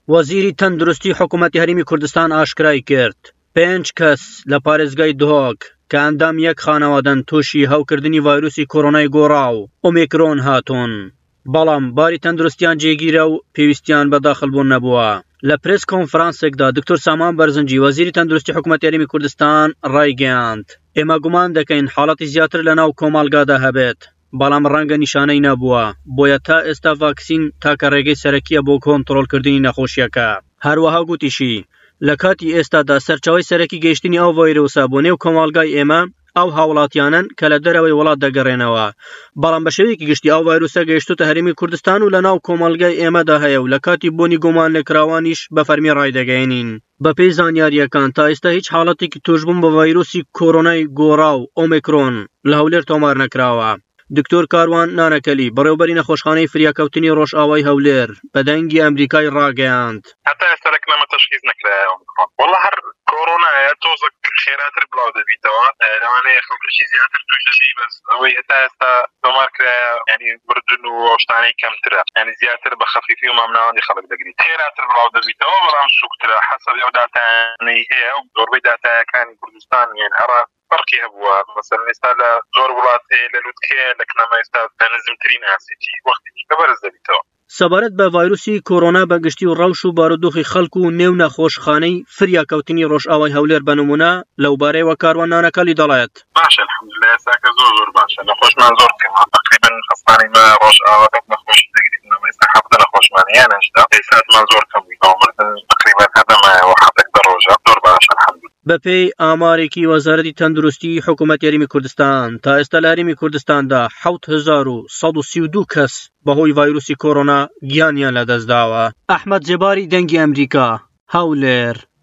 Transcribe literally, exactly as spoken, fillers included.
وەزیری تەندروستی حکوومەتی هەرێمی کوردستان ئاشکرای کرد پێنج کەس لە پارێزگای دهۆک کە ئەندام یەک خانەوادەن تووشی هەوکردنی ڤایرۆسی کۆرۆنای گۆڕاو ئۆمیکرۆن هاتوون، بەڵام باری تەندروستیان جێگیرە و پێویستیان بە داخڵبوون نەبووە. لە پرێس کۆنفرانسێکدا دکتۆر سامان بەرزنجی وەزیری تەندروستی حکوومەتی هەرێمی کوردستان ڕایگەیاند ئێمە گومان دەکەین حاڵەتی زیاتر لەناو کۆمەڵگادا هەبێت، بەڵام ڕەنگە نیشانەی نەبووە، بۆیە تا ئێستا ڤاکسین تاکە ڕێگەی سەرەکیە بۆ کۆنتڕۆڵکردنی نەخۆشیەکە. هەروەها گوتیشی لە کاتی ئێستادا سەرچاوەی سەرەکی گەیشتنی ئەو ڤایرۆسە بۆ نێو کۆمەڵگای ئێمە ئەو هاوڵاتیانن کە لە دەرەوەی وڵات دەگەڕێنەوە، بەڵام بە شێوەیەکی گشتی ئەو ڤایرۆسە گەیشتوتە هەرێمی کوردستان و لە ناو کۆمەڵگای ئێمەدا هەیە و لە کاتی بۆنی گومان لێکراوانیش بە فەرمی ڕایدەگەیەنین. بەپێی زانیاریەکان تا ئێستا هیچ حاڵەتێکی توشبوون بە ڤایرۆسی کۆرۆنای گۆڕاو ئۆمیکرۆن لە هەولێر تۆمار نەکراوە. دکتۆر کاروان نانەکەلی بەڕێوەبەری نەخۆشخانەی فریاکەوتنی ڕۆژئاوای هەولێر بە دەنگی ئەمریکای ڕاگەیاند حتا ئێستا لەکنەمە تەشخیص نەکرایەوە وەڵا هەر کۆرۆنایە تۆزە خێراتر بڵاو دەبیتەوە لەوانەیە خەڵکیشی زیاتر توش دەبی بەس ئەوەی هێتا ئێستا تۆمار کرایە ینی بردن و شتانەی کەمترە ینی زیاتر بە خەفیفی و مامناوەندی خەڵک دەگریت خێراتر بڵاو دەبیتەوە بەڵام سووکترە حەسەب ئەو داتانەی هەیە و زۆربەی داتایەکانی کوردستان یان هەرا فەرقی هەبووە مەسەڵەن ئێستا لە زۆر وڵات هەیە لە لووتکەیە لە کنەمە ئێستا بەنزمترین ئاسیتی وەختێکی کە بەرز دەبیتەوە. سەبارەت بە ڤایرۆسی کۆرۆنا بەگشتی و ڕەوش و بارودۆخی خەڵکو و نێو نەخۆشخانەی فریاکەوتنی ڕۆژئاوای هەولێر بەنمونە لەو بارەیەوە کاروان نانەکەلی دەڵێت باشە الحەمدولillah ئێستاکە زۆر زۆر باشە نەخۆشمان زۆر کەمە تقریباً خەستانی مە ڕۆژئاوا نەخۆشی دەگریتن ئێستا حەفدە نەخۆشمانیان هەشتا ئێستامان زۆر کەم بووینەوە مردن تقریباً هەدەمایەوە حەفدەك بە ڕۆژە زۆر باشە الحەمدولillah. بەپێی ئامارێکی وەزارەتی تەندروستی حکوومەتی هەرێمی کوردستان تا ئێستا لە هەرێمی کوردستاندا حەوت هەزار و سەد و سی و دوو کەس بەهۆی ڤایرۆسی کۆرۆنا گیانیان لەدەستداوە. ئەحمەد جێباری دەنگی ئەمریکا، هەولێر.